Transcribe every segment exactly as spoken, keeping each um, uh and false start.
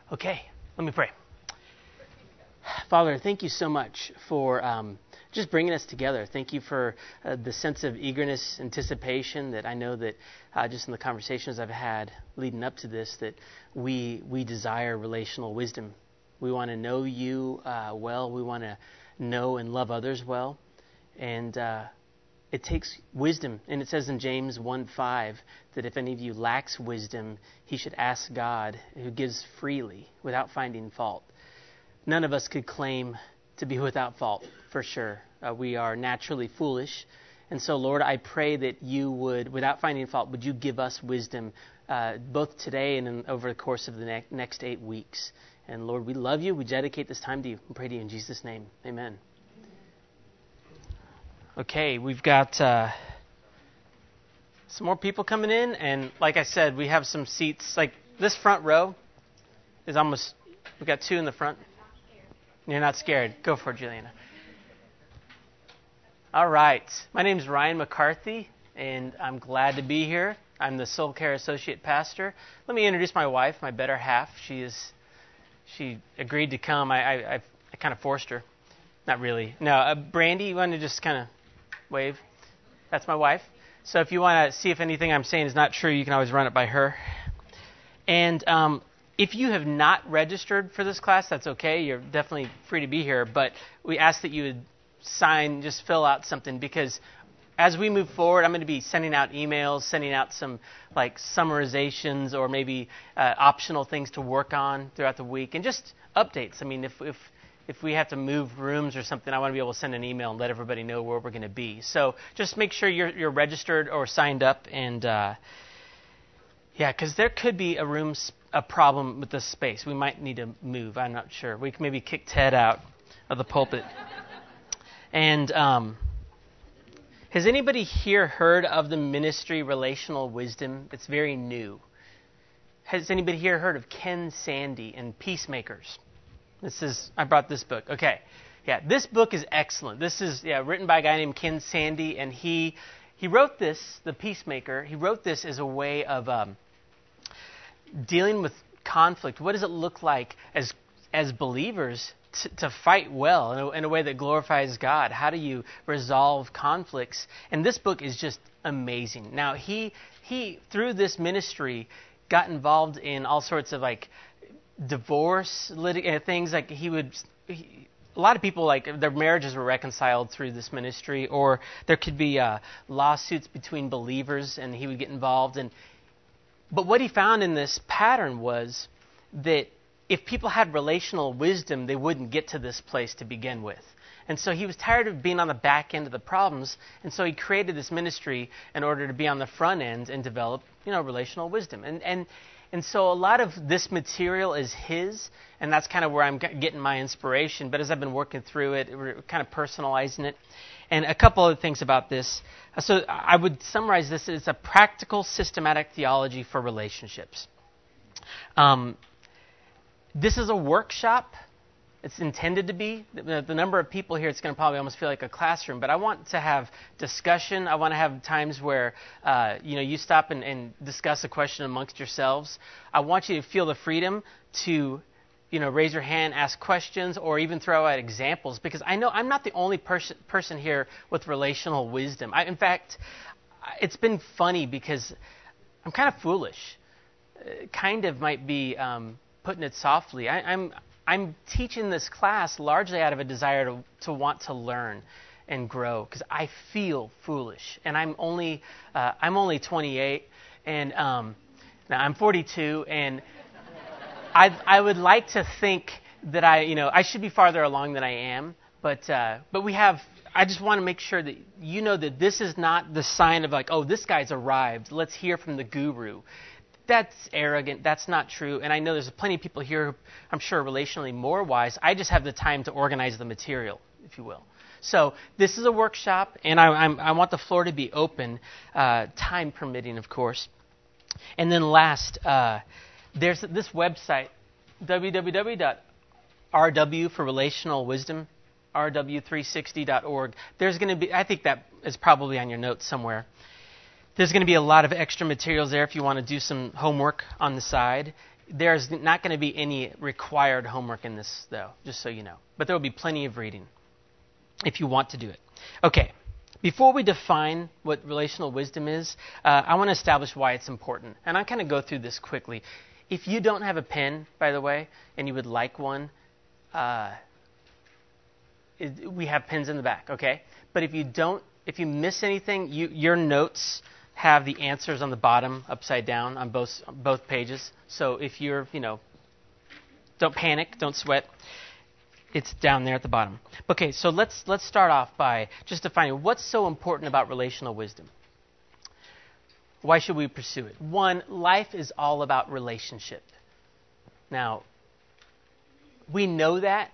Okay, let me pray. Father, thank you so much for um, just bringing us together. Thank you for uh, the sense of eagerness, anticipation that I know that uh, just in the conversations I've had leading up to this, that we we desire relational wisdom. We want to know you uh, well. We want to know and love others well. And uh, it takes wisdom. And it says in James one five that if any of you lacks wisdom, he should ask God, who gives freely without finding fault. None of us could claim to be without fault, for sure. Uh, we are naturally foolish. And so, Lord, I pray that you would, without finding fault, would you give us wisdom uh, both today and in, over the course of the ne- next eight weeks. And, Lord, we love you. We dedicate this time to you. We pray to you in Jesus' name. Amen. Okay, we've got uh, some more people coming in. And like I said, we have some seats. Like this front row is almost, we've got two in the front. You're not scared. Go for it, Juliana. All right. My name is Ryan McCarthy, and I'm glad to be here. I'm the Soul Care Associate Pastor. Let me introduce my wife, my better half. She is, she agreed to come. I, I, I kind of forced her. Not really. No, uh, Brandy, you want to just kind of wave? That's my wife. So if you want to see if anything I'm saying is not true, you can always run it by her. And um, if you have not registered for this class, that's okay. You're definitely free to be here. But we ask that you would sign, just fill out something, because as we move forward, I'm going to be sending out emails, sending out some like summarizations or maybe uh, optional things to work on throughout the week, and just updates. I mean, if if if we have to move rooms or something, I want to be able to send an email and let everybody know where we're going to be. So just make sure you're you're registered or signed up, and uh, yeah, because there could be a room a problem with the space. We might need to move. I'm not sure. We can maybe kick Ted out of the pulpit. And um, has anybody here heard of the ministry Relational Wisdom? It's very new. Has anybody here heard of Ken Sande and Peacemakers? This is, I brought this book. Okay. Yeah, this book is excellent. This is yeah, written by a guy named Ken Sande, and he he wrote this, The Peacemaker, he wrote this as a way of um, dealing with conflict. What does it look like as as believers to, to fight well in a, in a way that glorifies God? How do you resolve conflicts? And this book is just amazing. Now, he he through this ministry got involved in all sorts of like divorce lit- things. Like he would, he, a lot of people like their marriages were reconciled through this ministry, or there could be uh, lawsuits between believers, and he would get involved. And but what he found in this pattern was that if people had relational wisdom, they wouldn't get to this place to begin with. And so he was tired of being on the back end of the problems, and so he created this ministry in order to be on the front end and develop, you know, relational wisdom. And and and so a lot of this material is his, and that's kind of where I'm getting my inspiration. But as I've been working through it, we're kind of personalizing it. And a couple other things about this. So I would summarize this as a practical, systematic theology for relationships. Um, this is a workshop. It's intended to be. The, the number of people here, it's going to probably almost feel like a classroom. But I want to have discussion. I want to have times where uh, you know you stop and, and discuss a question amongst yourselves. I want you to feel the freedom to you know raise your hand, ask questions, or even throw out examples. Because I know I'm not the only person person here with relational wisdom. I, in fact, it's been funny because I'm kind of foolish. Uh, kind of might be um, putting it softly. I, I'm. I'm teaching this class largely out of a desire to, to want to learn and grow, because I feel foolish, and I'm only uh, I'm only twenty-eight, and um, now I'm forty-two, and I I would like to think that I you know I should be farther along than I am, but uh, but we have. I just want to make sure that you know that this is not the sign of like, oh, this guy's arrived. Let's hear from the guru. That's arrogant. That's not true. And I know there's plenty of people here who I'm sure are relationally more wise. I just have the time to organize the material, if you will. So this is a workshop, and I, I'm, I want the floor to be open, uh, time permitting, of course. And then last, uh, there's this website, w w w dot r w for relational wisdom, r w three sixty dot org. There's going to be, I think that is probably on your notes somewhere. There's going to be a lot of extra materials there if you want to do some homework on the side. There's not going to be any required homework in this, though, just so you know. But there will be plenty of reading if you want to do it. Okay, before we define what relational wisdom is, uh, I want to establish why it's important. And I'll kind of go through this quickly. If you don't have a pen, by the way, and you would like one, uh, it, we have pens in the back, okay? But if you don't, if you miss anything, you, your notes have the answers on the bottom, upside down, on both both pages. So if you're, you know, don't panic, don't sweat. It's down there at the bottom. Okay, so let's let's start off by just defining what's so important about relational wisdom. Why should we pursue it? One, life is all about relationship. Now, we know that.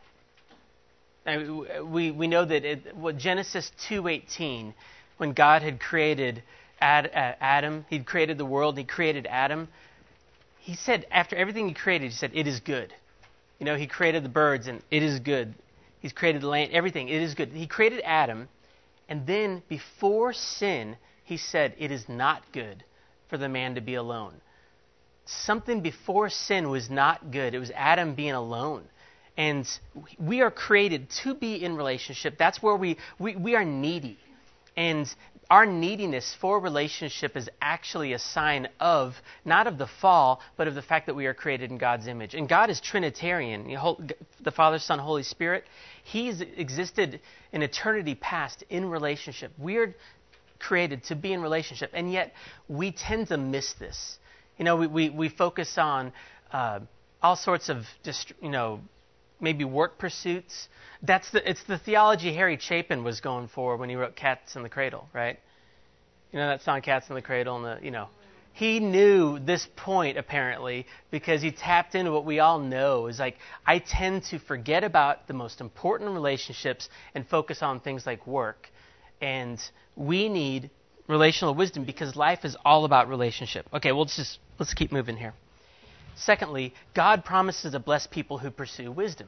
We we know that it, what Genesis two eighteen, when God had created Ad, uh, Adam, He'd created the world, He created Adam. He said, after everything He created, He said, it is good. You know, He created the birds, and it is good. He's created the land, everything, it is good. He created Adam, and then before sin, He said, it is not good for the man to be alone. Something before sin was not good. It was Adam being alone. And we are created to be in relationship. That's where we, we, we are needy. And our neediness for relationship is actually a sign of, not of the fall, but of the fact that we are created in God's image. And God is Trinitarian, the Father, Son, Holy Spirit. He's existed in eternity past in relationship. We're created to be in relationship, and yet we tend to miss this. You know, we, we, we focus on uh, all sorts of, dist- you know, maybe work pursuits. That's the it's the theology Harry Chapin was going for when he wrote Cats in the Cradle, right? You know that song, Cats in the Cradle, and the you know, he knew this point apparently because he tapped into what we all know is like I tend to forget about the most important relationships and focus on things like work, and we need relational wisdom because life is all about relationship. Okay, well let's just let's keep moving here. Secondly, God promises to bless people who pursue wisdom.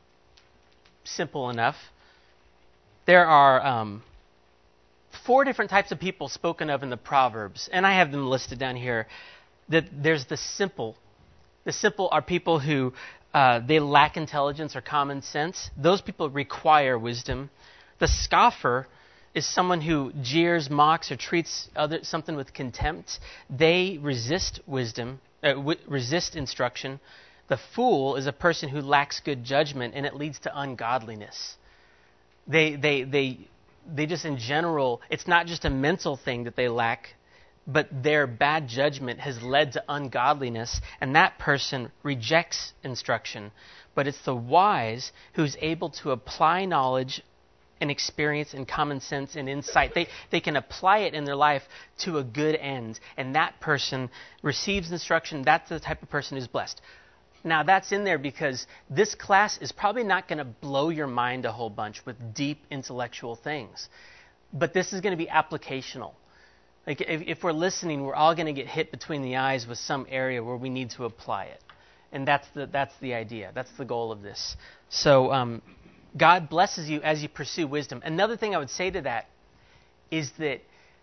Simple enough. There are um, four different types of people spoken of in the Proverbs, and I have them listed down here. That there's the simple. The simple are people who uh, they lack intelligence or common sense. Those people require wisdom. The scoffer is someone who jeers, mocks, or treats other something with contempt. They resist wisdom. Uh, w- resist instruction. The fool is a person who lacks good judgment, and it leads to ungodliness. They, they, they, they just in general, it's not just a mental thing that they lack, but their bad judgment has led to ungodliness, and that person rejects instruction. But it's the wise who's able to apply knowledge and experience and common sense and insight. They they can apply it in their life to a good end. And that person receives instruction. That's the type of person who's blessed. Now, that's in there because this class is probably not going to blow your mind a whole bunch with deep intellectual things. But this is going to be applicational. Like if, if we're listening, we're all going to get hit between the eyes with some area where we need to apply it. And that's the that's the idea. That's the goal of this. So, um, God blesses you as you pursue wisdom. Another thing I would say to that is that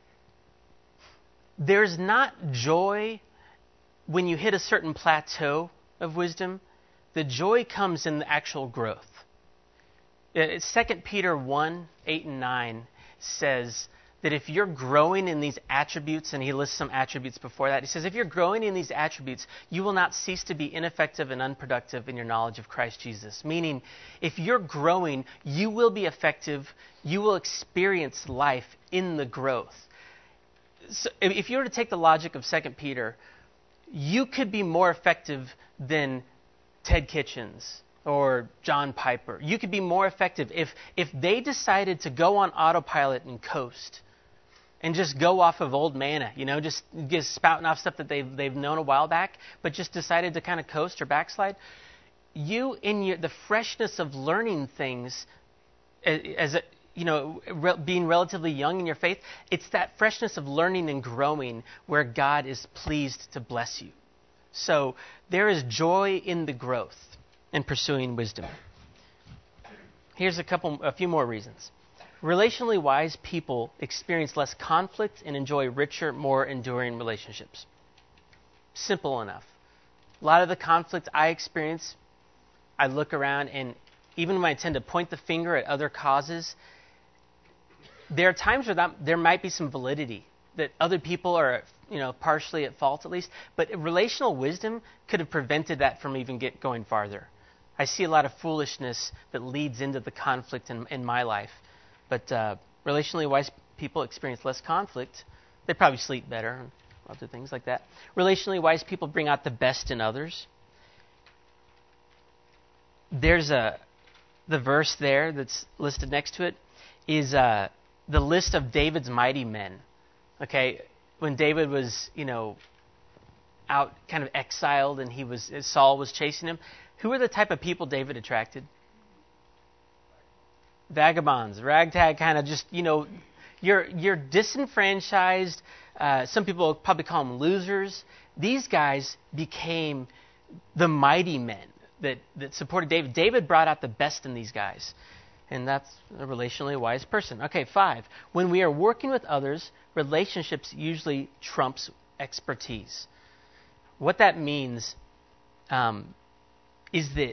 there's not joy when you hit a certain plateau of wisdom. The joy comes in the actual growth. Second Peter one, eight and nine says that if you're growing in these attributes, and he lists some attributes before that, he says, if you're growing in these attributes, you will not cease to be ineffective and unproductive in your knowledge of Christ Jesus. Meaning, if you're growing, you will be effective, you will experience life in the growth. So if you were to take the logic of Second Peter, you could be more effective than Ted Kitchens or John Piper. You could be more effective if if they decided to go on autopilot and coast and just go off of old manna, you know, just, just spouting off stuff that they've, they've known a while back, but just decided to kind of coast or backslide. You, in your, the freshness of learning things, as a, you know, re, being relatively young in your faith, it's that freshness of learning and growing where God is pleased to bless you. So there is joy in the growth in pursuing wisdom. Here's a couple, a few more reasons. Relationally wise people experience less conflict and enjoy richer, more enduring relationships. Simple enough. A lot of the conflict I experience, I look around, and even when I tend to point the finger at other causes, there are times where that, there might be some validity, that other people are, you know, partially at fault at least, but relational wisdom could have prevented that from even get going farther. I see a lot of foolishness that leads into the conflict in, in my life, but uh, relationally wise people experience less conflict. They probably sleep better and other things like that. Relationally wise people bring out the best in others. There's a the verse there that's listed next to it is uh, the list of David's mighty men. Okay, when David was, you know, out kind of exiled and he was Saul was chasing him, who were the type of people David attracted? Vagabonds, ragtag, kind of just, you know, you're you're disenfranchised. Uh, some people probably call them losers. These guys became the mighty men that, that supported David. David brought out the best in these guys. And that's a relationally wise person. Okay, five. When we are working with others, relationships usually trumps expertise. What that means um, is that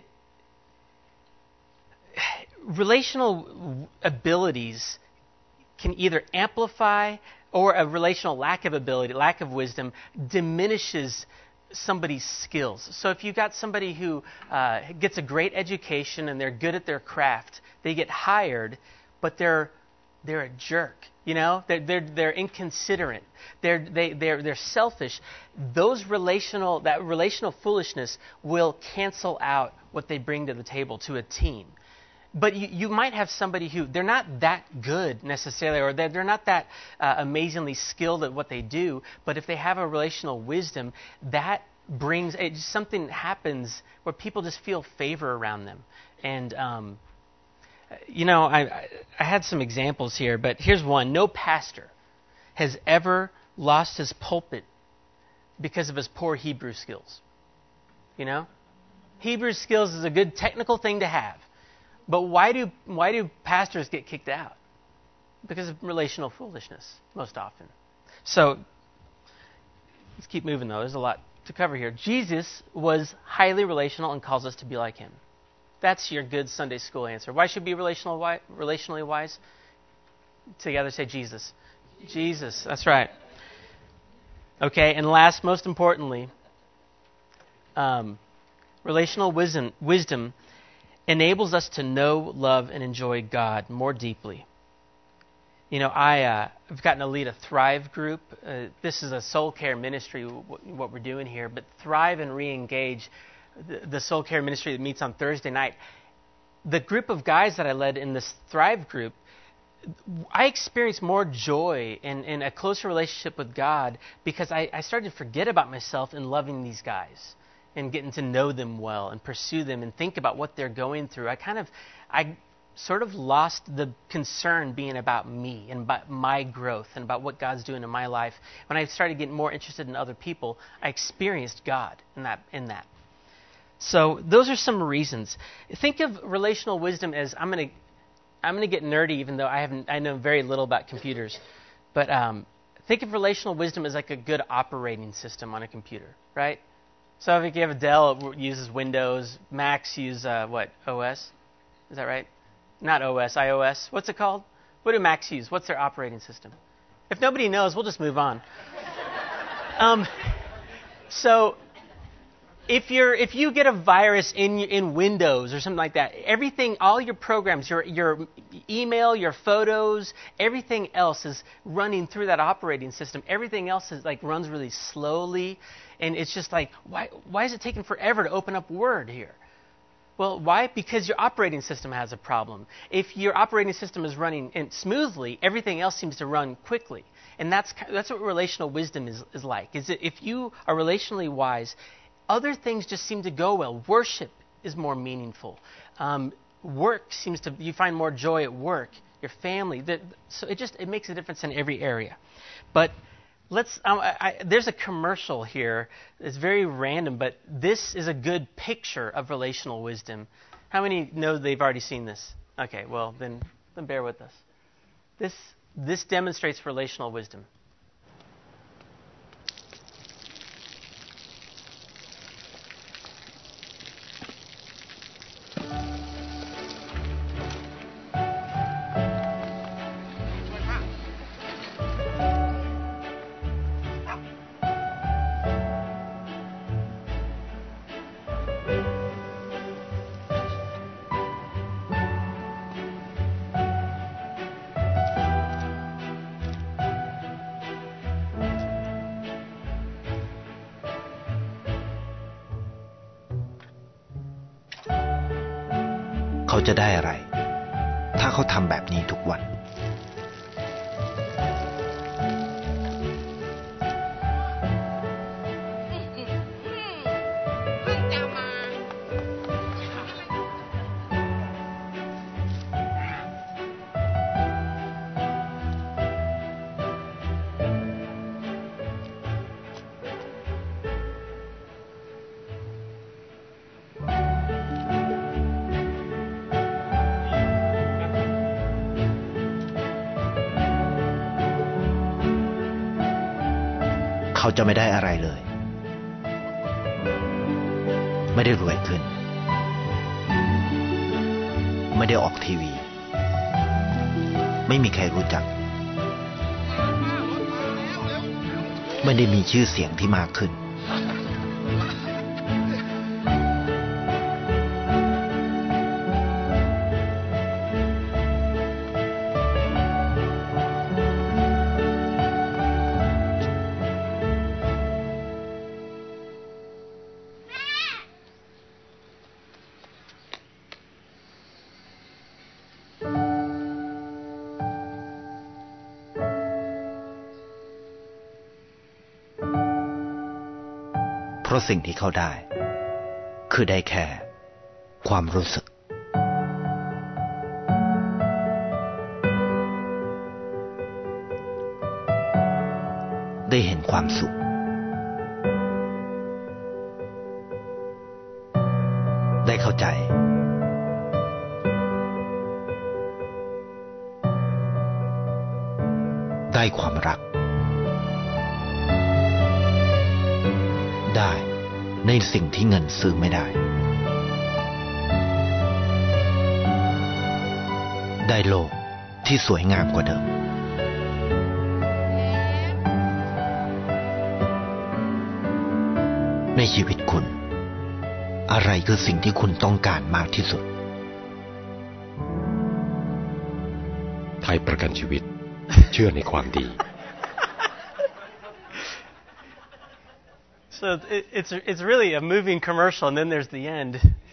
relational abilities can either amplify, or a relational lack of ability, lack of wisdom, diminishes somebody's skills. So if you've got somebody who uh, gets a great education and they're good at their craft, they get hired, but they're they're a jerk. You know, they're they're, they're inconsiderate. They're they they're they're selfish. Those relational that relational foolishness will cancel out what they bring to the table to a team. But you, you might have somebody who, they're not that good necessarily, or they're, they're not that uh, amazingly skilled at what they do, but if they have a relational wisdom, that brings, it, something happens where people just feel favor around them. And, um, you know, I, I, I had some examples here, but here's one. No pastor has ever lost his pulpit because of his poor Hebrew skills. You know? Hebrew skills is a good technical thing to have. But why do why do pastors get kicked out? Because of relational foolishness, most often. So, let's keep moving, though. There's a lot to cover here. Jesus was highly relational and calls us to be like him. That's your good Sunday school answer. Why should we be relational, relationally wise? Together say Jesus. Jesus, that's right. Okay, and last, most importantly, um, relational wisdom, wisdom enables us to know, love, and enjoy God more deeply. You know, I, uh, I've gotten to lead a Thrive group. Uh, this is a soul care ministry, what, what we're doing here. But Thrive and Re-Engage, the, the soul care ministry that meets on Thursday night, the group of guys that I led in this Thrive group, I experienced more joy and, and a closer relationship with God because I, I started to forget about myself in loving these guys and getting to know them well and pursue them and think about what they're going through. I kind of, I sort of lost the concern being about me and about my growth and about what God's doing in my life. When I started getting more interested in other people, I experienced God in that. In that. So those are some reasons. Think of relational wisdom as, I'm going to, I'm going to get nerdy, even though I haven't, I know very little about computers, but um, think of relational wisdom as like a good operating system on a computer, right? So if you have a Dell, it uses Windows. Macs use, uh, what, O S? Is that right? Not O S, iOS. What's it called? What do Macs use? What's their operating system? If nobody knows, we'll just move on. um, so if you're if you get a virus in in Windows or something like that, everything, all your programs, your your email, your photos, everything else is running through that operating system. Everything else is like runs really slowly, and it's just like, why why is it taking forever to open up Word here? Well, why? Because your operating system has a problem. If your operating system is running in smoothly, everything else seems to run quickly. And that's that's what relational wisdom is, is like. Is that if you are relationally wise, other things just seem to go well. Worship is more meaningful. Um, work seems to, you find more joy at work. Your family. The, so it just, it makes a difference in every area. But let's, um, I, I, there's a commercial here. It's very random, but this is a good picture of relational wisdom. How many know they've already seen this? Okay, well, then, then bear with us. This, this demonstrates relational wisdom. เขาจะได้อะไรถ้าเขาทำแบบนี้ทุกวันเขาจะไม่ได้อะไรเลยไม่ได้รวยขึ้นไม่ได้ออกทีวีไม่มีใครรู้จักไม่ได้มีชื่อเสียงที่มากขึ้นเพราะสิ่งที่เขาได้คือได้แค่ความรู้สึกได้เห็นความสุขได้เข้าใจได้ความรักได้ในสิ่งที่เงินซื้อไม่ได้ได้โลกที่สวยงามกว่าเดิมในชีวิตคุณอะไรคือสิ่งที่คุณต้องการมากที่สุดไทยประกันชีวิตเชื่อในความดี So it, it's it's really a moving commercial, and then there's the end.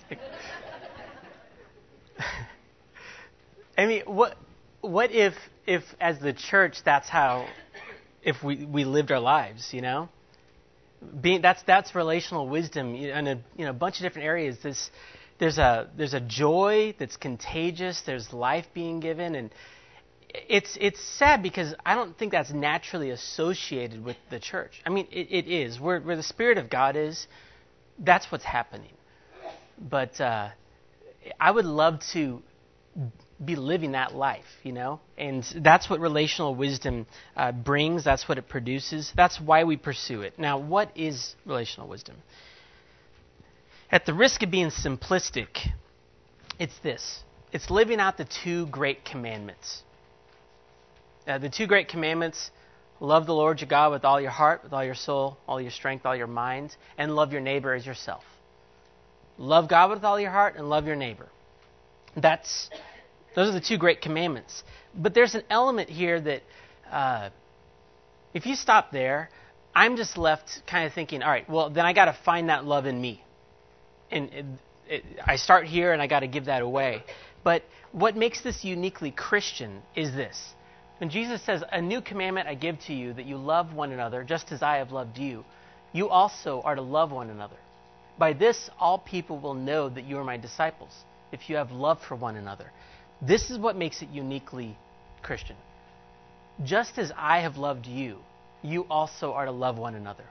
I mean, what what if if as the church that's how if we, we lived our lives, you know? Being that's that's relational wisdom in a you know a bunch of different areas. This there's a there's a joy that's contagious. There's life being given, and It's it's sad because I don't think that's naturally associated with the church. I mean, it, it is. Where, where the Spirit of God is, that's what's happening. But uh, I would love to be living that life, you know? And that's what relational wisdom uh, brings. That's what it produces. That's why we pursue it. Now, what is relational wisdom? At the risk of being simplistic, it's this. It's living out the two great commandments. Uh, the two great commandments, love the Lord your God with all your heart, with all your soul, all your strength, all your mind, and love your neighbor as yourself. Love God with all your heart and love your neighbor. That's those are the two great commandments. But there's an element here that uh, if you stop there, I'm just left kind of thinking, all right, well, then I got to find that love in me. And it, it, I start here and I got to give that away. But what makes this uniquely Christian is this. When Jesus says, a new commandment I give to you, that you love one another just as I have loved you, you also are to love one another. By this, all people will know that you are my disciples, if you have love for one another. This is what makes it uniquely Christian. Just as I have loved you, you also are to love one another.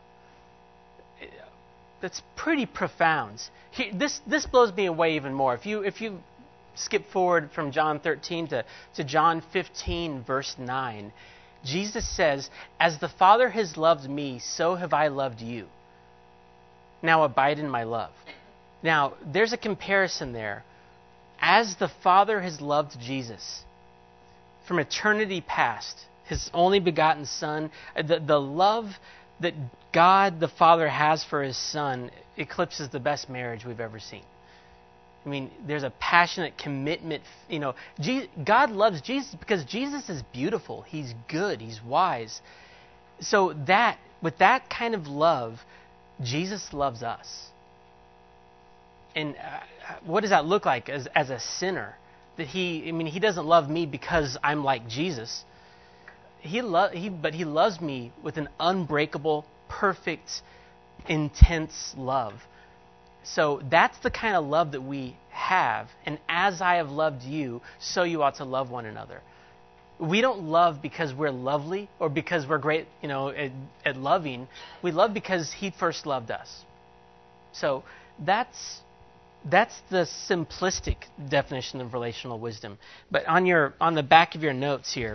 That's pretty profound. Here, this this blows me away even more. If you if you skip forward from John thirteen to, to John fifteen, verse nine. Jesus says, as the Father has loved me, so have I loved you. Now abide in my love. Now, there's a comparison there. As the Father has loved Jesus from eternity past, his only begotten Son, the, the love that God the Father has for his Son eclipses the best marriage we've ever seen. I mean, there's a passionate commitment. You know, God loves Jesus because Jesus is beautiful. He's good. He's wise. So that, with that kind of love, Jesus loves us. and uh, what does that look like as as a sinner? That he, I mean, he doesn't love me because I'm like Jesus. He lo- he, but he loves me with an unbreakable, perfect, intense love. So that's the kind of love that we have. And as I have loved you, so you ought to love one another. We don't love because we're lovely or because we're great, you know, at, at loving. We love because he first loved us. So that's that's the simplistic definition of relational wisdom. But on your on the back of your notes here,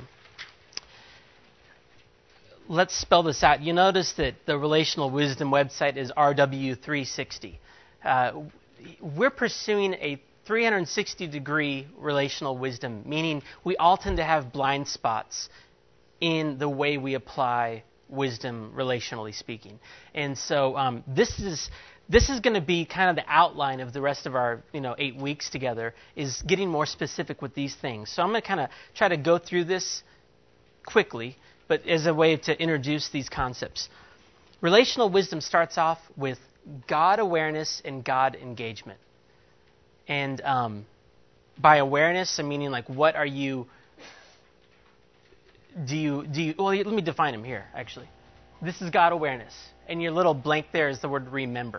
let's spell this out. You notice that the Relational Wisdom website is R W three sixty. Uh, we're pursuing a three hundred sixty degree relational wisdom, meaning we all tend to have blind spots in the way we apply wisdom, relationally speaking. And so um, this is this is going to be kind of the outline of the rest of our you know eight weeks together, is getting more specific with these things. So I'm going to kind of try to go through this quickly, but as a way to introduce these concepts. Relational wisdom starts off with God awareness and God engagement. And um, by awareness, I'm meaning like, what are you, do you, do you, well, let me define them here, actually. This is God awareness. And your little blank there is the word remember.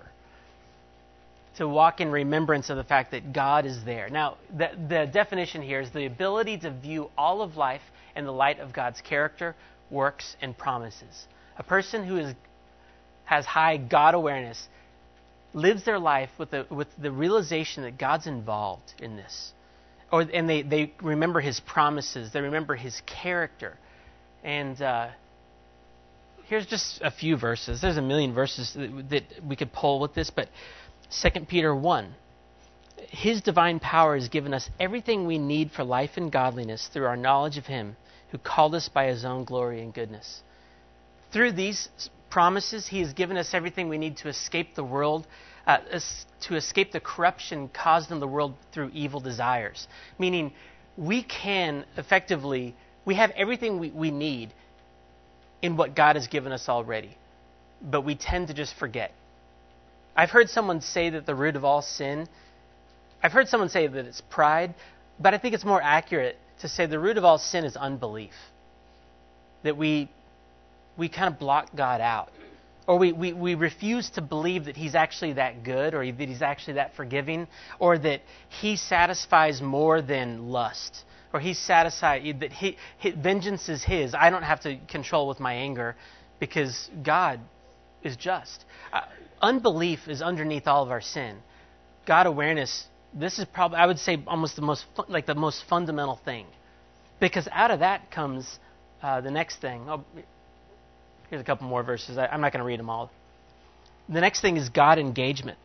To walk in remembrance of the fact that God is there. Now, the, the definition here is the ability to view all of life in the light of God's character, works, and promises. A person who is has high God awareness lives their life with the with the realization that God's involved in this. Or and they, they remember his promises, they remember his character. And uh, here's just a few verses. There's a million verses that, that we could pull with this, but Second Peter one. His divine power has given us everything we need for life and godliness through our knowledge of him who called us by his own glory and goodness. Through these promises, he has given us everything we need to escape the world, uh, to escape the corruption caused in the world through evil desires. Meaning, we can effectively, we have everything we, we need in what God has given us already. But we tend to just forget. I've heard someone say that the root of all sin, I've heard someone say that it's pride, but I think it's more accurate to say the root of all sin is unbelief. That we we kind of block God out. Or we, we, we refuse to believe that he's actually that good, or that he's actually that forgiving, or that he satisfies more than lust. Or he's satisfied, that he, he, vengeance is his. I don't have to control with my anger because God is just. Uh, unbelief is underneath all of our sin. God awareness, this is probably, I would say, almost the most, like the most fundamental thing. Because out of that comes uh, the next thing. Oh, here's a couple more verses. I, I'm not going to read them all. The next thing is God engagement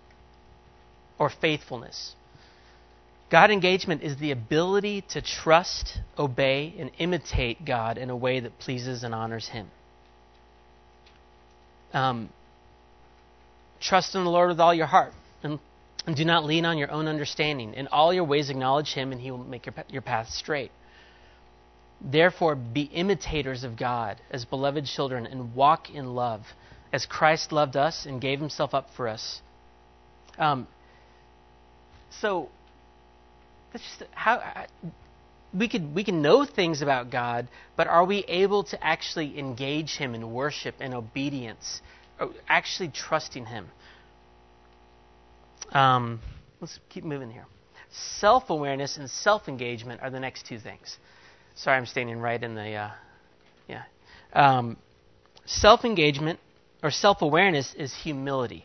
or faithfulness. God engagement is the ability to trust, obey, and imitate God in a way that pleases and honors him. Um, trust in the Lord with all your heart, and, and do not lean on your own understanding. In all your ways acknowledge him, and he will make your, your path straight. Therefore, be imitators of God as beloved children and walk in love as Christ loved us and gave himself up for us. Um, so, that's just how we could we can know things about God, but are we able to actually engage him in worship and obedience, or actually trusting him? Um, let's keep moving here. Self-awareness and self-engagement are the next two things. Sorry, I'm standing right in the, uh, yeah. Um, self-engagement or self-awareness is humility.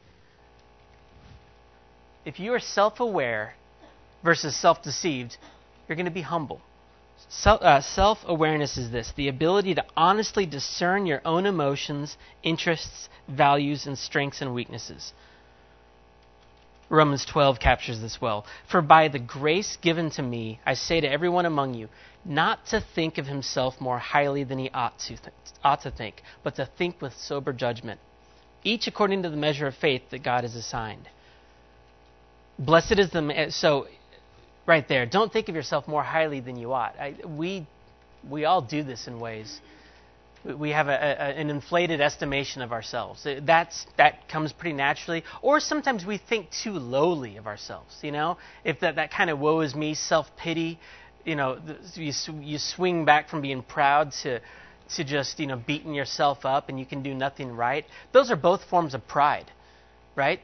If you are self-aware versus self-deceived, you're going to be humble. Self, uh, self-awareness is this, the ability to honestly discern your own emotions, interests, values, and strengths and weaknesses. Romans twelve captures this well. For by the grace given to me, I say to everyone among you, not to think of himself more highly than he ought to, th- ought to think, but to think with sober judgment, each according to the measure of faith that God has assigned. Blessed is the man. So, right there, don't think of yourself more highly than you ought. I, we, we all do this in ways. we have a, a, an inflated estimation of ourselves. That's, that comes pretty naturally. Or sometimes we think too lowly of ourselves, you know? If that, that kind of woe is me, self-pity, you know, you, you swing back from being proud to, to just, you know, beating yourself up and you can do nothing right. Those are both forms of pride, right?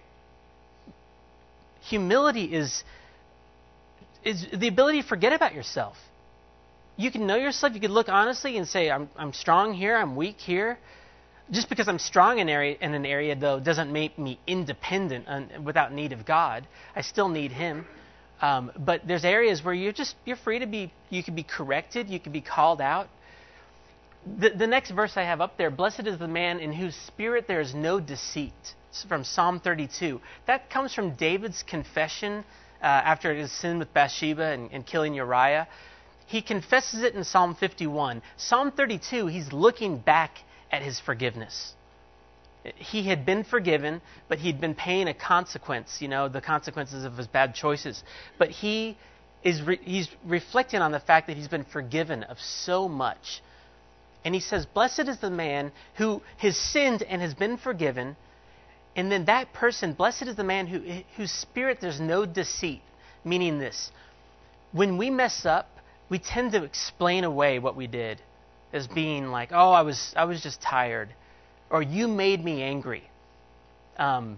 Humility is, is the ability to forget about yourself. You can know yourself. You can look honestly and say, I'm, I'm strong here, I'm weak here. Just because I'm strong in, area, in an area, though, doesn't make me independent and without need of God. I still need Him. Um, but there's areas where you're just, you're free to be, you can be corrected, you can be called out. The, the next verse I have up there, blessed is the man in whose spirit there is no deceit. It's from Psalm thirty-two. That comes from David's confession uh, after his sin with Bathsheba and, and killing Uriah. He confesses it in Psalm fifty-one. Psalm thirty-two, he's looking back at his forgiveness. He had been forgiven, but he'd been paying a consequence, you know, the consequences of his bad choices. But he is re- he's reflecting on the fact that he's been forgiven of so much. And he says, blessed is the man who has sinned and has been forgiven. And then that person, blessed is the man who whose spirit there's no deceit. Meaning this, when we mess up, we tend to explain away what we did as being like, oh, I was I was just tired. Or you made me angry. Um,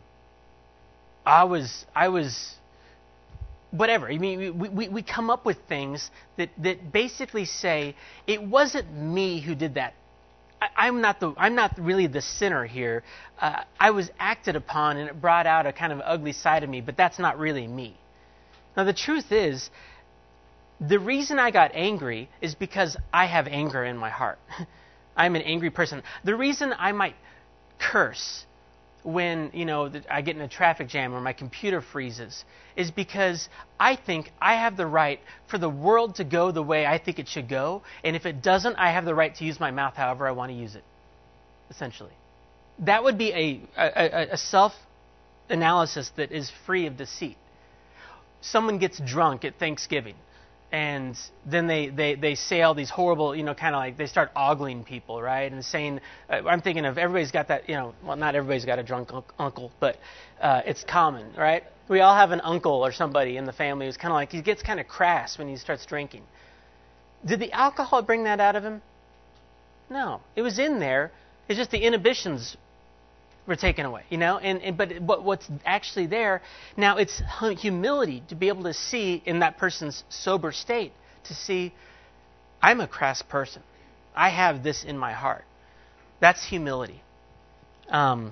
I was, I was, whatever. I mean, we, we, we come up with things that, that basically say, it wasn't me who did that. I, I'm not the, I'm not really the sinner here. Uh, I was acted upon and it brought out a kind of ugly side of me, but that's not really me. Now, the truth is, the reason I got angry is because I have anger in my heart. I'm an angry person. The reason I might curse when, you know, I get in a traffic jam or my computer freezes is because I think I have the right for the world to go the way I think it should go. And if it doesn't, I have the right to use my mouth however I want to use it, essentially. That would be a, a, a self-analysis that is free of deceit. Someone gets drunk at Thanksgiving. And then they, they, they say all these horrible, you know, kind of like they start ogling people, right? And saying, uh, I'm thinking of everybody's got that, you know, well, not everybody's got a drunk uncle, but uh, it's common, right? We all have an uncle or somebody in the family who's kind of like, he gets kind of crass when he starts drinking. Did the alcohol bring that out of him? No. It was in there. It's just the inhibitions were taken away, you know, and, and but what, what's actually there now, it's humility to be able to see in that person's sober state, to see, I'm a crass person. I have this in my heart. That's humility. Um,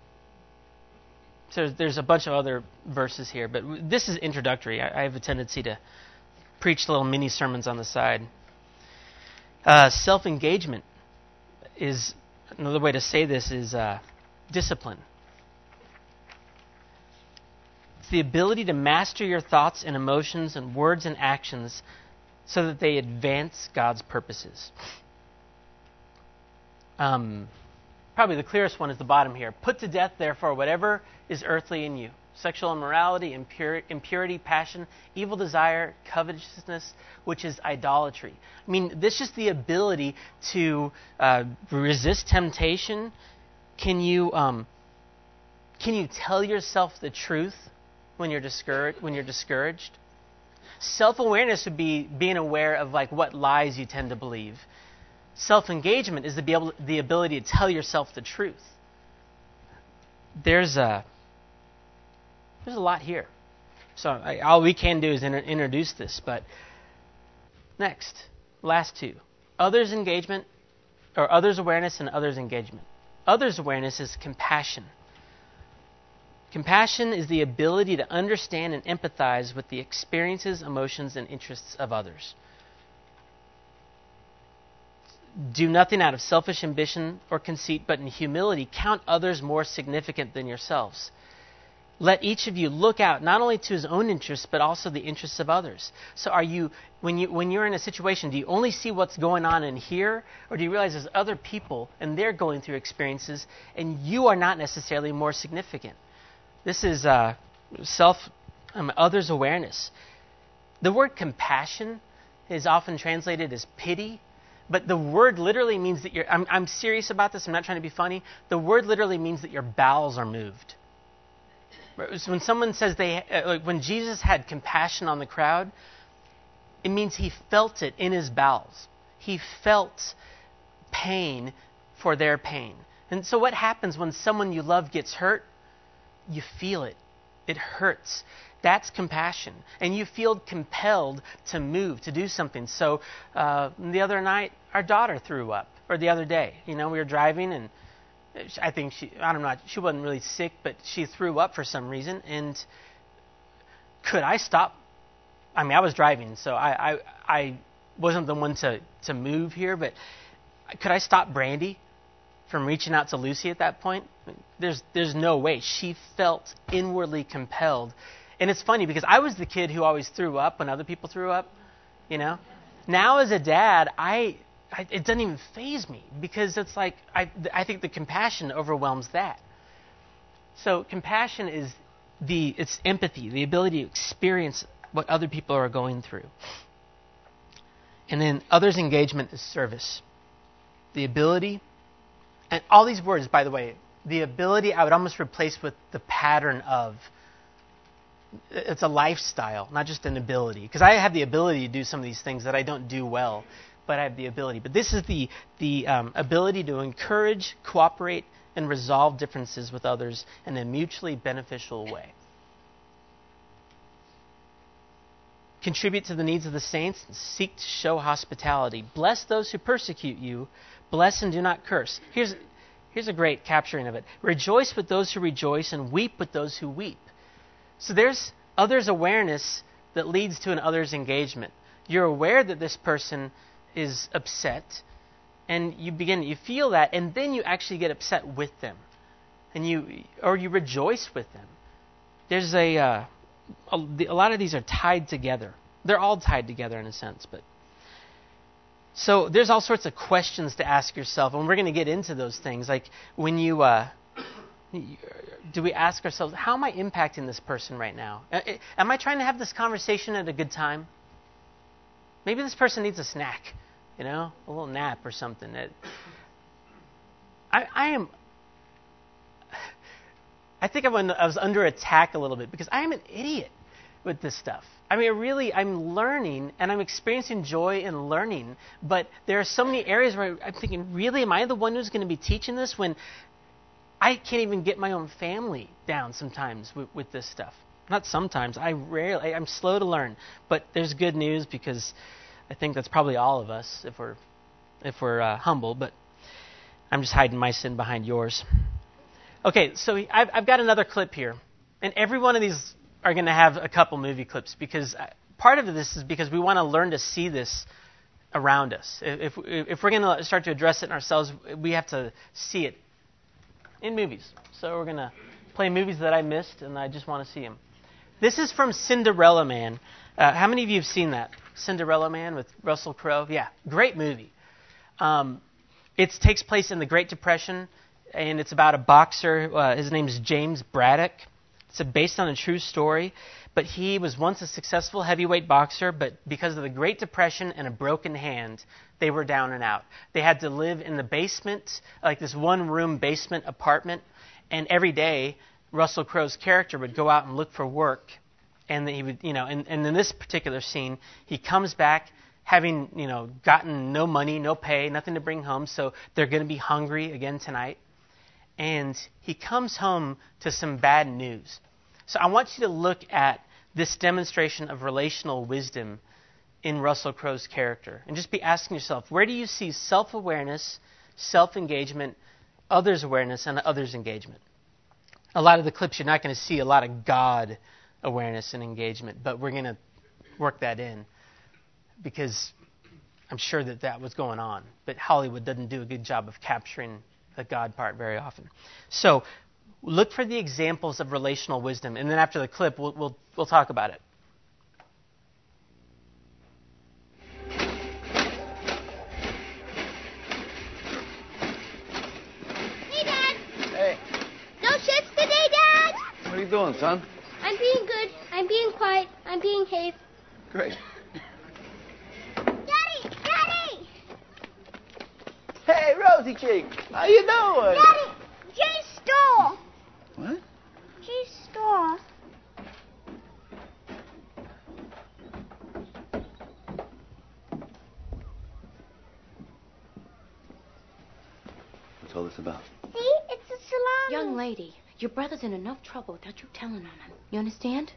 so there's a bunch of other verses here, but this is introductory. I, I have a tendency to preach little mini sermons on the side. Uh, self-engagement is, another way to say this is, uh, discipline. It's the ability to master your thoughts and emotions and words and actions so that they advance God's purposes. Um, probably the clearest one is the bottom here. Put to death, therefore, whatever is earthly in you. Sexual immorality, impur- impurity, passion, evil desire, covetousness, which is idolatry. I mean, this is just the ability to uh, resist temptation. Can you um, can you tell yourself the truth when you're discouraged? When you're discouraged, self-awareness would be being aware of like what lies you tend to believe. Self-engagement is to be able, the ability to tell yourself the truth. There's a there's a lot here, so I, all we can do is inter- introduce this. But next, last two: others' engagement, or others' awareness, and others' engagement. Others' awareness is compassion. Compassion is the ability to understand and empathize with the experiences, emotions, and interests of others. Do nothing out of selfish ambition or conceit, but in humility count others more significant than yourselves. Let each of you look out not only to his own interests, but also the interests of others. So are you, when you when you're in a situation, do you only see what's going on in here? Or do you realize there's other people and they're going through experiences and you are not necessarily more significant? This is uh, self, um, others awareness. The word compassion is often translated as pity, But the word literally means that you're, I'm, I'm serious about this, I'm not trying to be funny. The word literally means that your bowels are moved. So when someone says they, like when Jesus had compassion on the crowd, it means he felt it in his bowels. He felt pain for their pain. And so what happens when someone you love gets hurt? You feel it. It hurts. That's compassion. And you feel compelled to move, to do something. So uh, the other night, our daughter threw up. Or the other day, you know, we were driving and I think she, I don't know, she wasn't really sick, but she threw up for some reason. And could I stop? I mean, I was driving, so I, I, I wasn't the one to, to move here, but could I stop Brandy from reaching out to Lucy at that point? There's there's no way. She felt inwardly compelled. And it's funny because I was the kid who always threw up when other people threw up, you know. Now as a dad, I, I it doesn't even faze me because it's like I I think the compassion overwhelms that. So compassion is the it's empathy, the ability to experience what other people are going through. And then others' engagement is service. The ability, and all these words, by the way, the ability I would almost replace with the pattern of. It's a lifestyle, not just an ability. Because I have the ability to do some of these things that I don't do well, but I have the ability. But this is the, the um, ability to encourage, cooperate, and resolve differences with others in a mutually beneficial way. Contribute to the needs of the saints and seek to show hospitality. Bless those who persecute you. Bless and do not curse. Here's, here's a great capturing of it. Rejoice with those who rejoice and weep with those who weep. So there's others' awareness that leads to an others' engagement. You're aware that this person is upset, and you begin, you feel that, and then you actually get upset with them, and you or you rejoice with them. There's a uh, a, a lot of these are tied together. They're all tied together in a sense, but so there's all sorts of questions to ask yourself, and we're going to get into those things. Like when you, uh, do we ask ourselves, how am I impacting this person right now? Am I trying to have this conversation at a good time? Maybe this person needs a snack, you know, a little nap or something. I, I am. I think I was under attack a little bit because I am an idiot with this stuff. I mean, really, I'm learning and I'm experiencing joy in learning. But there are so many areas where I'm thinking, really, am I the one who's going to be teaching this when I can't even get my own family down sometimes with, with this stuff? Not sometimes. I rarely. I'm slow to learn. But there's good news because I think that's probably all of us if we're if we're uh, humble. But I'm just hiding my sin behind yours. Okay, so I've, I've got another clip here. And every one of these are going to have a couple movie clips because part of this is because we want to learn to see this around us. If, if, if we're going to start to address it in ourselves, we have to see it in movies. So we're going to play movies that I missed, and I just want to see them. This is from Cinderella Man. Uh, how many of you have seen that? Cinderella Man with Russell Crowe? Yeah, great movie. Um, it takes place in the Great Depression, and it's about a boxer. Uh, his name is James Braddock. It's based on a true story, but he was once a successful heavyweight boxer, but because of the Great Depression and a broken hand, they were down and out. They had to live in the basement, like this one-room basement apartment, and every day Russell Crowe's character would go out and look for work, and he would, you know, and, and in this particular scene, he comes back having, you know, gotten no money, no pay, nothing to bring home, so they're going to be hungry again tonight. And he comes home to some bad news. So I want you to look at this demonstration of relational wisdom in Russell Crowe's character. And just be asking yourself, where do you see self-awareness, self-engagement, others' awareness, and others' engagement? A lot of the clips, you're not going to see a lot of God awareness and engagement, but we're going to work that in because I'm sure that that was going on. But Hollywood doesn't do a good job of capturing the God part very often. So look for the examples of relational wisdom, and then after the clip, we'll we'll, we'll talk about it. Hey, Dad. Hey. No shits today, Dad. What are you doing, son? I'm being good. I'm being quiet. I'm being safe. Great. Daddy! Daddy! Hey, Rosie Cheek, how you doing? Daddy, Jay stole. What? Jay stole. What's all this about? See, it's a salami. Young lady, your brother's in enough trouble without you telling on him. You understand?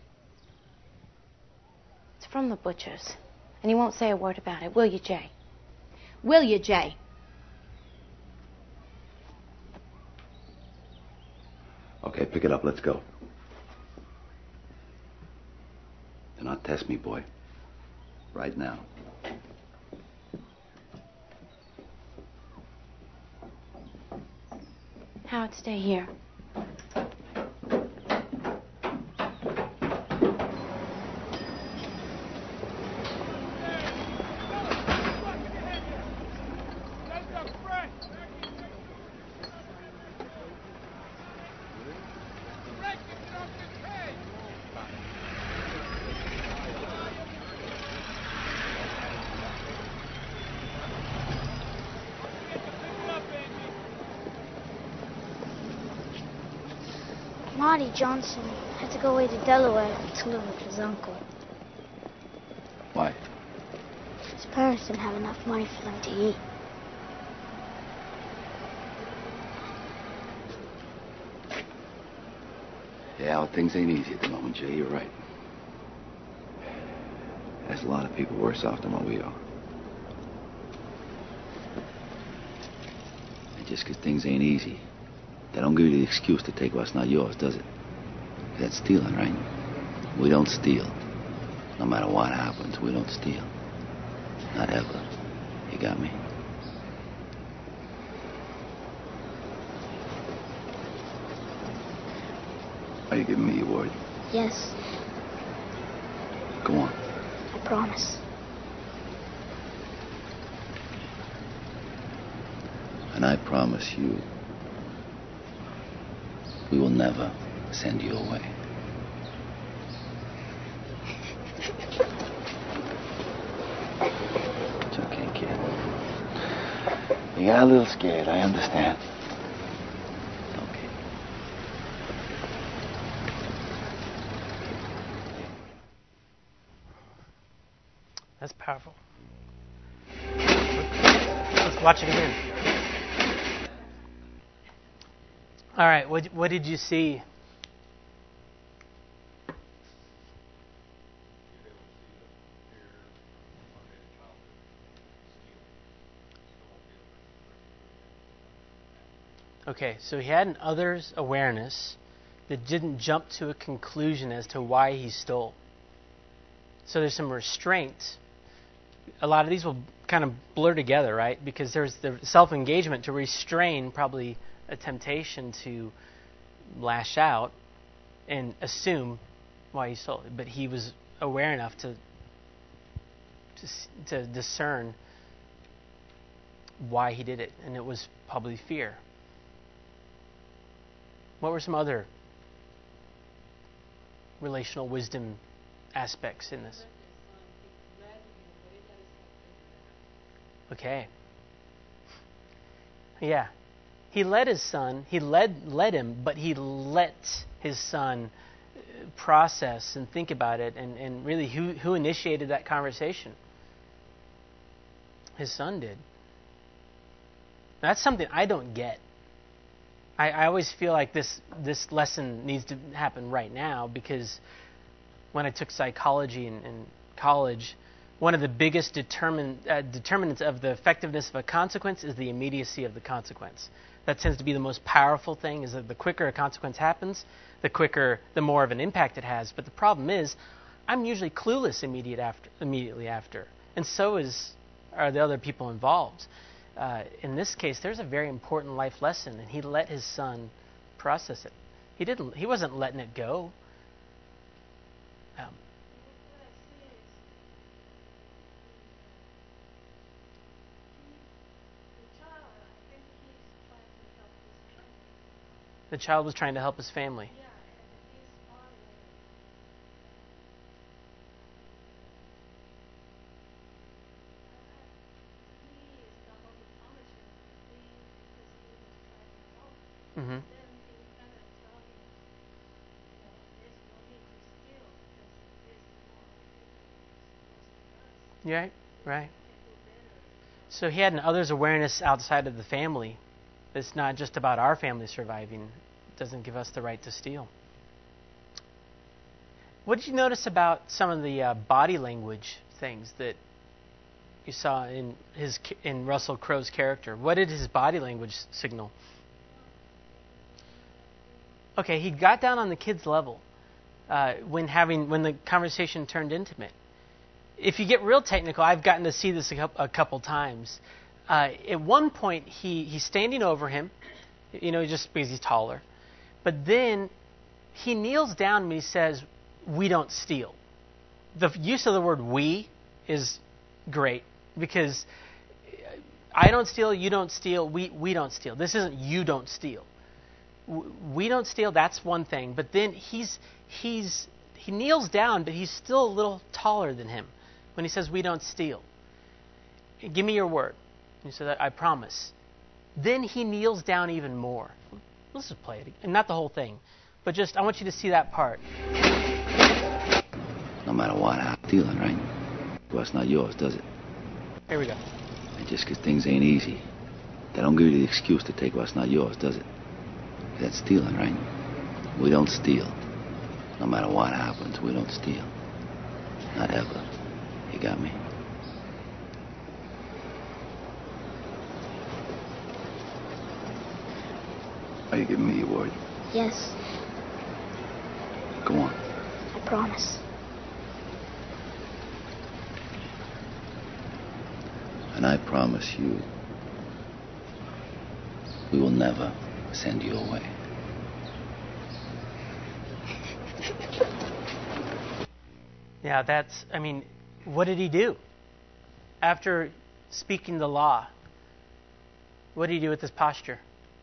It's from the butcher's. And he won't say a word about it, will you, Jay? Will you, Jay? Okay, pick it up. Let's go. Do not test me, boy. Right now. Howard, stay here. Marty Johnson had to go away to Delaware to live with his uncle. Why? His parents didn't have enough money for them to eat. Yeah, well, things ain't easy at the moment, Jay. You're right. There's a lot of people worse off than what we are. And just because things ain't easy, that don't give you the excuse to take what's not yours, does it? That's stealing, right? We don't steal. No matter what happens, we don't steal. Not ever. You got me? Are you giving me your word? Yes, Go on. I promise. And I promise you, we will never send you away. It's okay, kid. You got a little scared, I understand. Okay. That's powerful. Let's watch it again. All right, what, what did you see? Okay, so he had an others awareness that didn't jump to a conclusion as to why he stole. So there's some restraint. A lot of these will kind of blur together, right? Because there's the self-engagement to restrain probably a temptation to lash out and assume why he stole it. But he was aware enough to to, to discern why he did it, and it was probably fear. What were some other relational wisdom aspects in this? Okay. Yeah. He led his son, he led led him, but he let his son process and think about it, and, and really who, who initiated that conversation? His son did. That's something I don't get. I, I always feel like this this lesson needs to happen right now, because when I took psychology in, in college, one of the biggest determin, uh, determinants of the effectiveness of a consequence is the immediacy of the consequence. That tends to be the most powerful thing, is that the quicker a consequence happens, the quicker, the more of an impact it has. But the problem is, I'm usually clueless immediate after, immediately after. And so is are the other people involved. Uh, in this case, there's a very important life lesson, and he let his son process it. He didn't. He wasn't letting it go. Um, the child was trying to help his family. Mm-hmm. Right, right. So he had an others awareness outside of the family. It's not just about our family surviving. It doesn't give us the right to steal. What did you notice about some of the uh, body language things that you saw in his in Russell Crowe's character? What did his body language signal? Okay, he got down on the kid's level uh, when having when the conversation turned intimate. If you get real technical, I've gotten to see this a couple, a couple times. Uh, at one point, he, he's standing over him, you know, just because he's taller. But then he kneels down and he says, "We don't steal." The use of the word "we" is great because I don't steal, you don't steal, we, we don't steal. This isn't you don't steal. We don't steal, that's one thing. But then he's he's he kneels down, but he's still a little taller than him when he says, "We don't steal. Give me your word." And he said, "I promise." Then he kneels down even more. Let's just play it. And not the whole thing, but just I want you to see that part. No matter what, I'm stealing, right? Well, it's not yours, does it? Here we go. And just because things ain't easy, that don't give you the excuse to take what's not yours, does it? That's stealing, right? We don't steal. No matter what happens, we don't steal. Not ever. You got me? Are you giving me your word? Yes, Go on. I promise. And I promise you, we will never send you away. Yeah, that's, I mean, what did he do? After speaking the law, what did he do with his posture?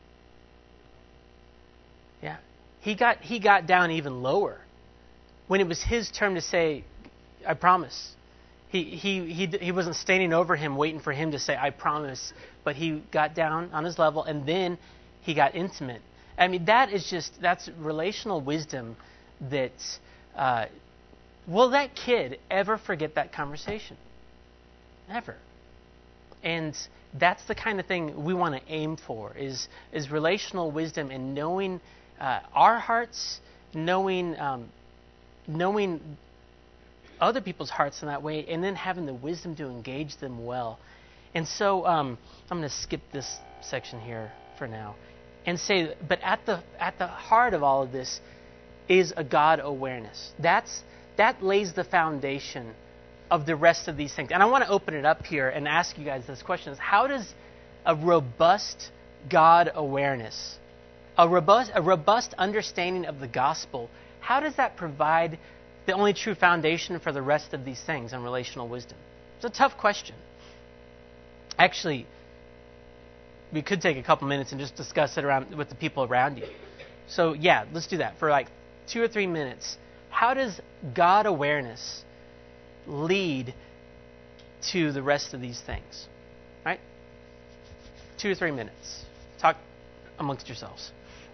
Yeah. He got he got down even lower. When it was his turn to say, "I promise." He he he he wasn't standing over him waiting for him to say, "I promise," but he got down on his level and then he got intimate. I mean, that is just, that's relational wisdom that, uh, will that kid ever forget that conversation? Never. And that's the kind of thing we want to aim for, is is relational wisdom and knowing uh, our hearts, knowing um, knowing other people's hearts in that way, and then having the wisdom to engage them well. And so um, I'm going to skip this section here for now and say, but at the at the heart of all of this is a God awareness. That's that lays the foundation of the rest of these things. And I want to open it up here and ask you guys this question: is how does a robust God awareness, a robust a robust understanding of the gospel, how does that provide the only true foundation for the rest of these things in relational wisdom? It's a tough question. Actually, we could take a couple minutes and just discuss it around with the people around you. So yeah, let's do that for like two or three minutes. How does God awareness lead to the rest of these things? Right? Two or three minutes. Talk amongst yourselves.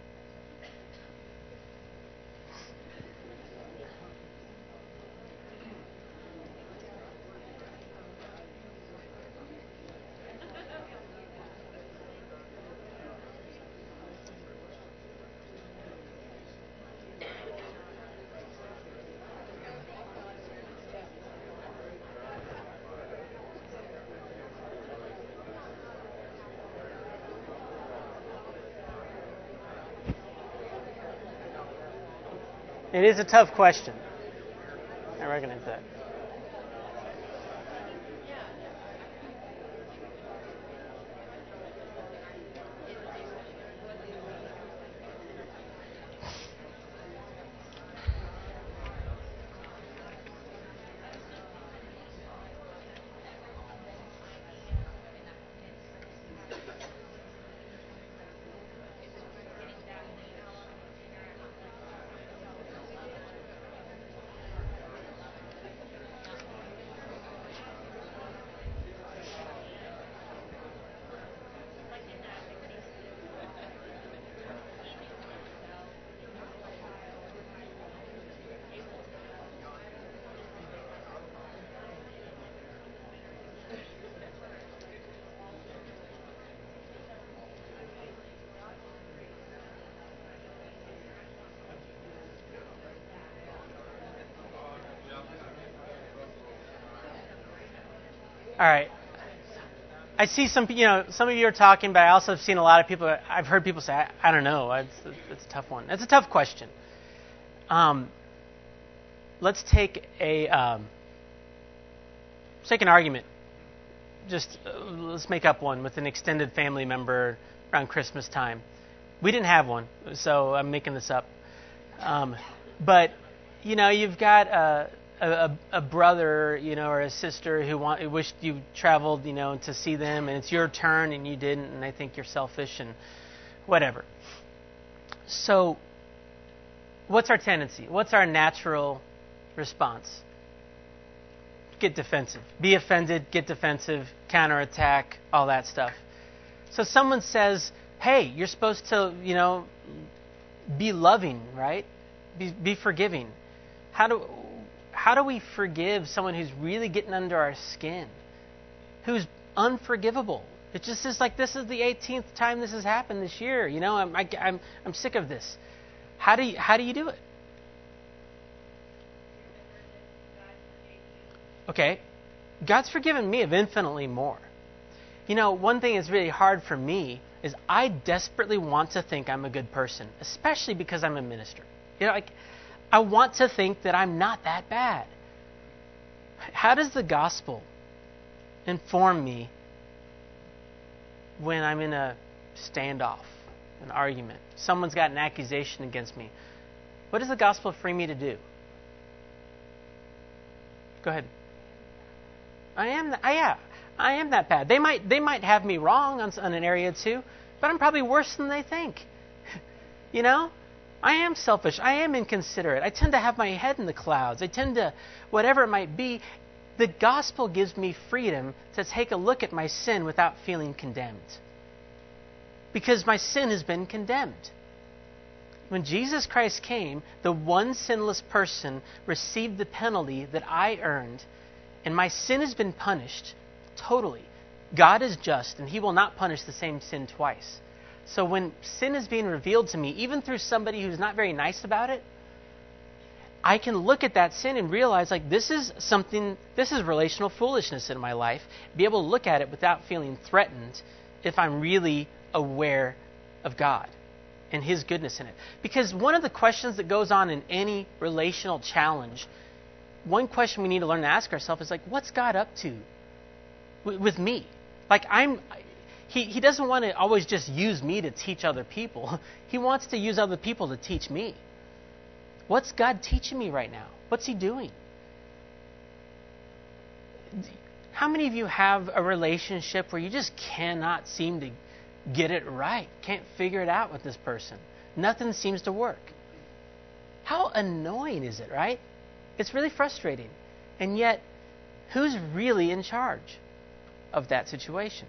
It is a tough question. I recognize that. All right. I see some, you know, some of you are talking, but I also have seen a lot of people. I've heard people say, I, I don't know. It's, it's a tough one. It's a tough question. Um, let's take a, um, let's take an argument. Just uh, let's make up one with an extended family member around Christmas time. We didn't have one, so I'm making this up. Um, but you know, you've got a. A, a brother, you know, or a sister who want, who wished you traveled, you know, to see them, and it's your turn and you didn't, and they think you're selfish and whatever. So, what's our tendency? What's our natural response? Get defensive. Be offended, get defensive, counterattack, all that stuff. So someone says, hey, you're supposed to, you know, be loving, right? Be, be forgiving. How do... How do we forgive someone who's really getting under our skin, who's unforgivable? It just is like, this is the eighteenth time this has happened this year. You know, I'm I, I'm I'm sick of this. How do you how do you do it? Okay, God's forgiven me of infinitely more. You know, one thing that's really hard for me is I desperately want to think I'm a good person, especially because I'm a minister. You know, like. I want to think that I'm not that bad. How does the gospel inform me when I'm in a standoff, an argument? Someone's got an accusation against me. What does the gospel free me to do? Go ahead. I am. Th- yeah, I am that bad. They might. They might have me wrong on, on an area too, but I'm probably worse than they think. You know. I am selfish. I am inconsiderate. I tend to have my head in the clouds. I tend to, whatever it might be, the gospel gives me freedom to take a look at my sin without feeling condemned. Because my sin has been condemned. When Jesus Christ came, the one sinless person received the penalty that I earned, and my sin has been punished totally. God is just, and He will not punish the same sin twice. So when sin is being revealed to me, even through somebody who's not very nice about it, I can look at that sin and realize, like, this is something, this is relational foolishness in my life. Be able to look at it without feeling threatened if I'm really aware of God and His goodness in it. Because one of the questions that goes on in any relational challenge, one question we need to learn to ask ourselves is, like, what's God up to with, with me? Like, I'm... He he doesn't want to always just use me to teach other people. He wants to use other people to teach me. What's God teaching me right now? What's He doing? How many of you have a relationship where you just cannot seem to get it right? Can't figure it out with this person. Nothing seems to work. How annoying is it, right? It's really frustrating. And yet, who's really in charge of that situation?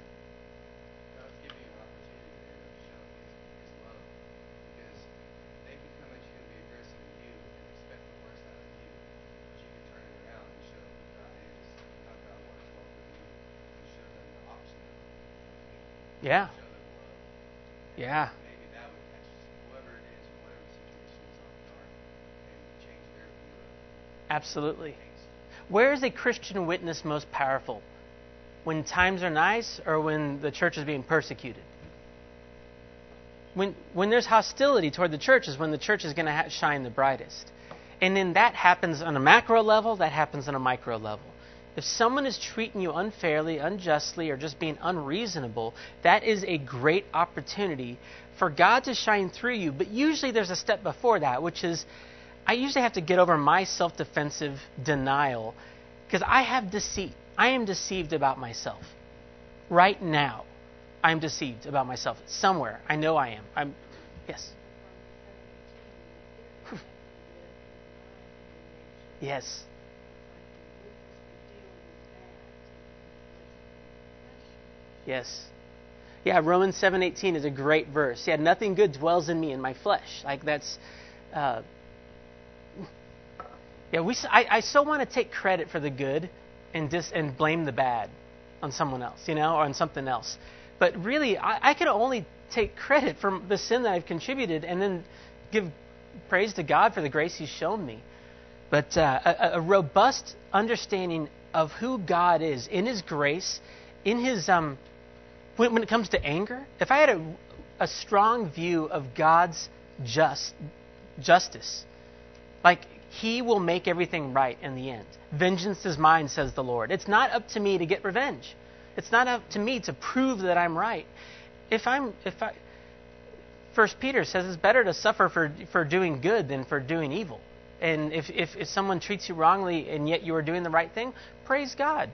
Yeah. Yeah. Absolutely. Where is a Christian witness most powerful? When times are nice or when the church is being persecuted? When when there's hostility toward the church is when the church is going to ha- shine the brightest. And then that happens on a macro level, that happens on a micro level. If someone is treating you unfairly, unjustly, or just being unreasonable, that is a great opportunity for God to shine through you. But usually there's a step before that, which is I usually have to get over my self-defensive denial because I have deceit. I am deceived about myself. Right now, I'm deceived about myself. Somewhere, I know I am. I'm, yes. Yes. Yes. Yeah, Romans seven eighteen is a great verse. Yeah, nothing good dwells in me in my flesh. Like that's, uh, yeah. We. I, I so want to take credit for the good, and dis and blame the bad on someone else, you know, or on something else. But really, I, I can only take credit for the sin that I've contributed, and then give praise to God for the grace He's shown me. But uh, a, a robust understanding of who God is in His grace, in His um, when, when it comes to anger. If I had a, a strong view of God's just justice, like He will make everything right in the end. Vengeance is mine, says the Lord. It's not up to me to get revenge. It's not up to me to prove that I'm right. If I'm, if I, First Peter says it's better to suffer for for doing good than for doing evil. And if, if, if someone treats you wrongly and yet you are doing the right thing, praise God.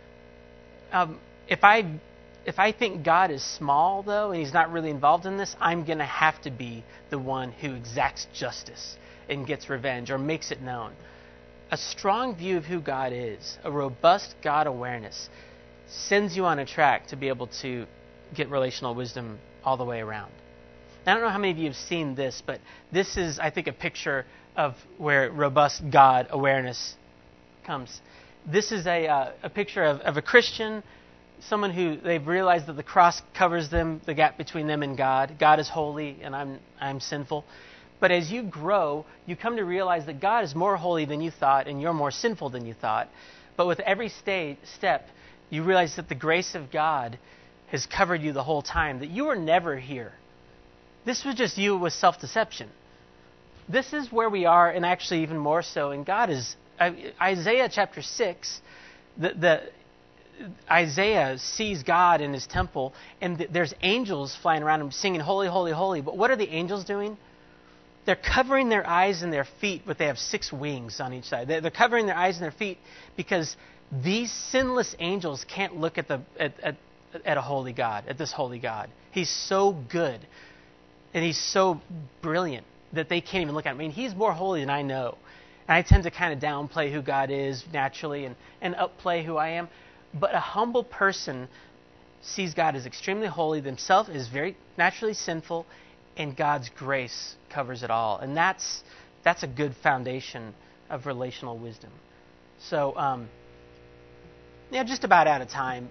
Um, if I if I think God is small, though, and He's not really involved in this, I'm going to have to be the one who exacts justice and gets revenge or makes it known. A strong view of who God is, a robust God awareness, sends you on a track to be able to get relational wisdom all the way around. I don't know how many of you have seen this, but this is, I think, a picture of where robust God awareness comes. This is a, uh, a picture of, of a Christian, someone who they've realized that the cross covers them, the gap between them and God. God is holy and I'm I'm sinful. But as you grow, you come to realize that God is more holy than you thought and you're more sinful than you thought. But with every sta- step, you realize that the grace of God has covered you the whole time, that you were never here. This was just you with self-deception. This is where we are, and actually even more so. And God is, uh, Isaiah chapter six, the, the Isaiah sees God in His temple, and th- there's angels flying around Him singing, holy, holy, holy. But what are the angels doing? They're covering their eyes and their feet, but they have six wings on each side. They're, they're covering their eyes and their feet because these sinless angels can't look at the at, at, at a holy God, at this holy God. He's so good. And He's so brilliant that they can't even look at him. I mean, He's more holy than I know. And I tend to kind of downplay who God is naturally and, and upplay who I am. But a humble person sees God as extremely holy, themselves is very naturally sinful, and God's grace covers it all. And that's that's a good foundation of relational wisdom. So, um, yeah, just about out of time.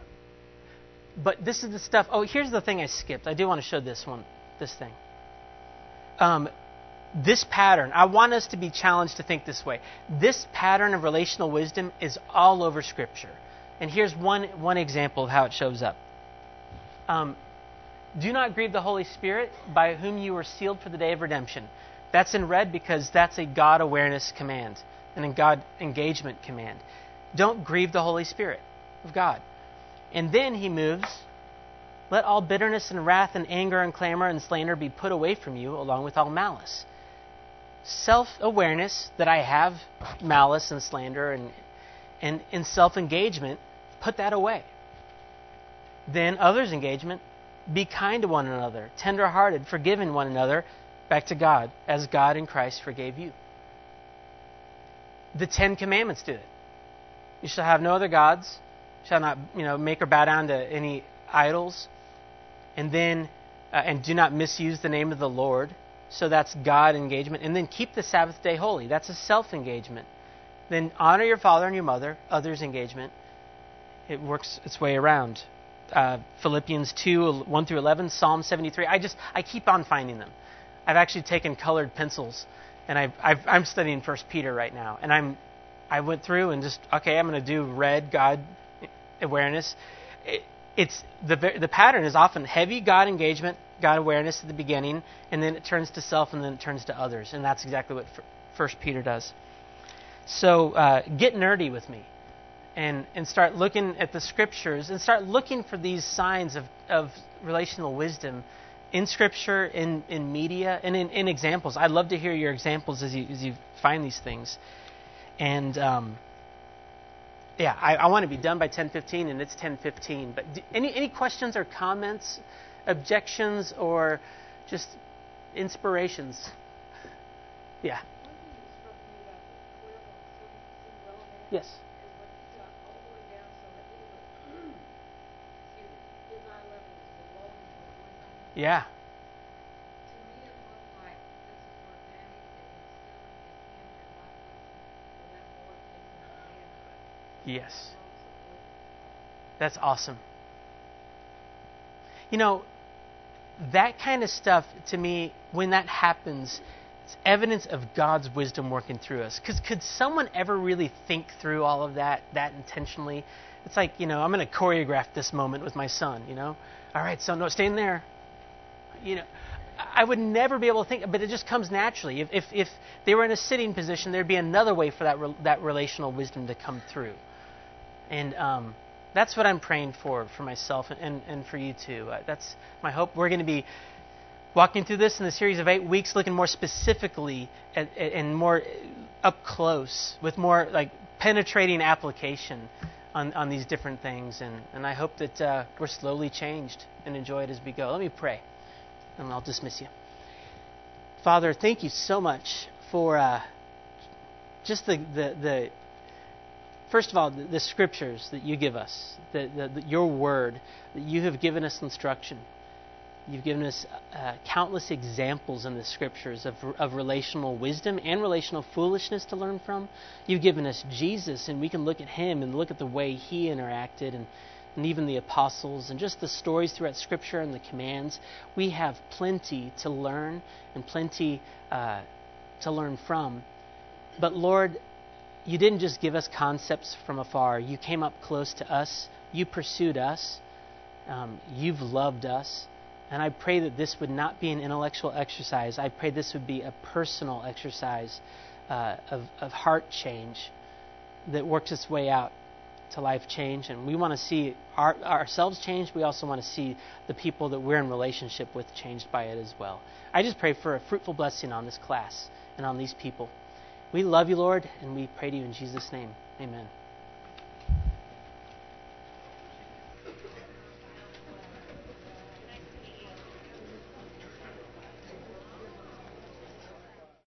But this is the stuff. Oh, here's the thing I skipped. I do want to show this one. This thing. Um, this pattern, I want us to be challenged to think this way. This pattern of relational wisdom is all over Scripture. And here's one, one example of how it shows up. Um, Do not grieve the Holy Spirit, by whom you were sealed for the day of redemption. That's in red because that's a God awareness command and a God engagement command. Don't grieve the Holy Spirit of God. And then he moves, let all bitterness and wrath and anger and clamor and slander be put away from you, along with all malice. Self-awareness that I have malice and slander and, and, and self-engagement, put that away. Then others' engagement, be kind to one another, tender-hearted, forgiving one another, back to God, as God in Christ forgave you. The Ten Commandments do it. You shall have no other gods, shall not, you know, make or bow down to any idols, and then uh, and do not misuse the name of the Lord. So that's God engagement. And then keep the Sabbath day holy. That's a self-engagement. Then honor your father and your mother, others engagement. It works its way around. Uh, Philippians two, one through eleven, Psalm seventy-three. I just, I keep on finding them. I've actually taken colored pencils, and I've, I've, I'm studying First Peter right now. And I'm, I went through and just, okay, I'm going to do red, God awareness. It, it's the the pattern is often heavy God engagement, God awareness at the beginning, and then it turns to self, and then it turns to others. And that's exactly what First Peter does. So uh, get nerdy with me. And, and start looking at the Scriptures and start looking for these signs of, of relational wisdom in Scripture, in, in media, and in, in examples. I'd love to hear your examples as you, as you find these things. And um, yeah, I, I want to be done by ten fifteen, and it's ten fifteen. But do, any, any questions or comments, objections, or just inspirations? Yeah. Yes. Yeah. Yes. That's awesome. You know, that kind of stuff, to me, when that happens, It's evidence of God's wisdom working through us. Because could someone ever really think through all of that, that intentionally? It's like, you know, I'm going to choreograph this moment with my son, you know. All right, son, no, stay in there. You know, I would never be able to think, but it just comes naturally. If if, if they were in a sitting position, there'd be another way for that re, that relational wisdom to come through. And um, that's what I'm praying for, for myself and, and, and for you too. Uh, that's my hope. We're going to be walking through this in the series of eight weeks, looking more specifically at, at, and more up close, with more like penetrating application on, on these different things. And, and I hope that uh, we're slowly changed and enjoy it as we go. Let me pray, and I'll dismiss you. Father, thank you so much for uh, just the, the, the, first of all, the, the scriptures that you give us, the, the, the, your word, that you have given us instruction. You've given us uh, countless examples in the scriptures of, of relational wisdom and relational foolishness to learn from. You've given us Jesus, and we can look at him and look at the way he interacted, and, and even the apostles, and just the stories throughout scripture and the commands. We have plenty to learn and plenty uh, to learn from. But Lord, you didn't just give us concepts from afar. You came up close to us. You pursued us. Um, you've loved us. And I pray that this would not be an intellectual exercise. I pray this would be a personal exercise uh, of, of heart change that works its way out to life change. And we want to see our, ourselves change. We also want to see the people that we're in relationship with changed by it as well. I just pray for a fruitful blessing on this class and on these people. We love you, Lord, and we pray to you in Jesus' name. Amen.